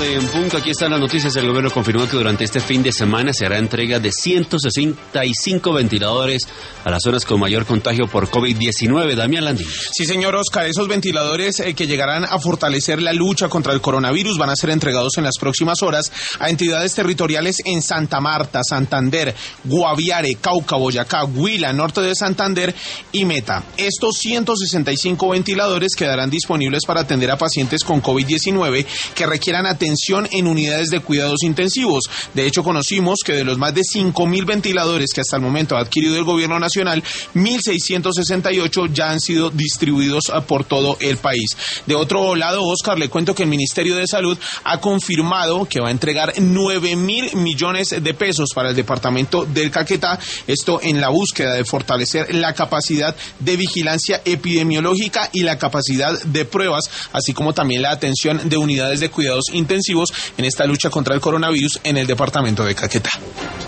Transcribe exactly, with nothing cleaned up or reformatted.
En punto, aquí están las noticias. El gobierno confirmó que durante este fin de semana se hará entrega de ciento sesenta y cinco ventiladores a las zonas con mayor contagio por COVID diecinueve. Damián Landín. Sí, señor Oscar, esos ventiladores eh, que llegarán a fortalecer la lucha contra el coronavirus van a ser entregados en las próximas horas a entidades territoriales en Santa Marta, Santander, Guaviare, Cauca, Boyacá, Huila, norte de Santander y Meta. Estos ciento sesenta y cinco ventiladores quedarán disponibles para atender a pacientes con COVID diecinueve que requieran atención en unidades de cuidados intensivos. De hecho, conocimos que de los más de cinco mil ventiladores que hasta el momento ha adquirido el gobierno nacional, mil seiscientos sesenta y ocho ya han sido distribuidos por todo el país. De otro lado, Oscar, le cuento que el Ministerio de Salud ha confirmado que va a entregar nueve mil millones de pesos para el departamento del Caquetá, esto en la búsqueda de fortalecer la capacidad de vigilancia epidemiológica y la capacidad de pruebas, así como también la atención de unidades de cuidados intensivos en esta lucha contra el coronavirus en el departamento de Caquetá.